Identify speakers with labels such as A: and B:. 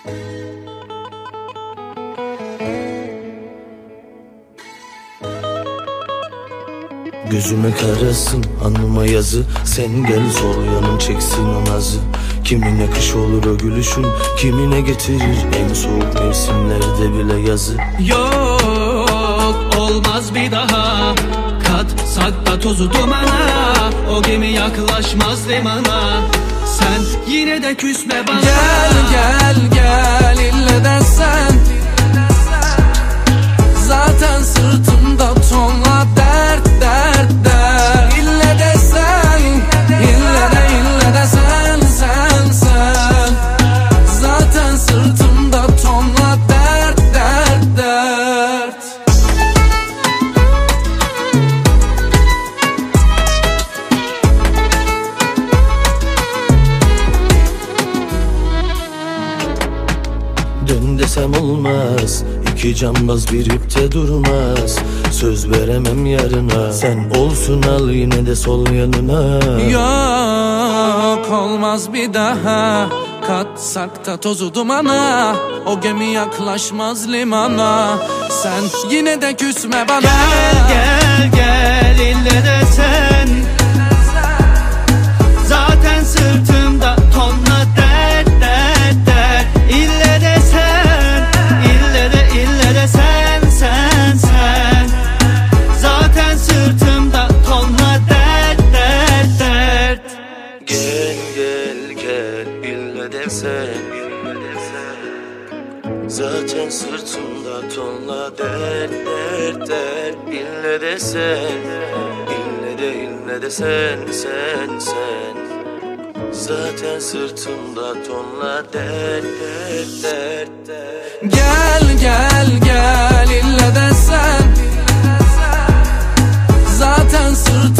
A: Gözüme karasın, alnıma yazı. Sen gel sol yanım çeksin o nazı. Kimine kış olur o gülüşün, kimine getirir en soğuk mevsimlerde bile yazı.
B: Yok olmaz bir daha, katsak da tozu dumana. O gemi yaklaşmaz limana, sen yine de küsme bana.
C: Gel gel gel ille de sen, zaten sırtımda tonla dert dert dert. İlle de sen, ille de sen sen sen, zaten sırtımda tonla dert dert dert.
A: Dön desem olmaz, iki cambaz bir ipte durmaz. Söz veremem yarına, sen olsun al yine de sol yanına.
C: Yok olmaz bir daha, katsak da tozu dumana. O gemi yaklaşmaz limana, sen yine de küsme bana.
B: Gel gel gel ille de sen, zaten sırtımda tonla dert dert dert. İlle de sen, ille de sen sen sen, zaten sırtımda tonla dert dert dert.
A: Gel gel gel ille de sen, zaten sırtımda tonla dert dert dert. İlle de sen, ille de sen sen sen, zaten sırtımda tonla dert dert dert dert.
C: Gel gel gel ille de sen, zaten sırtımda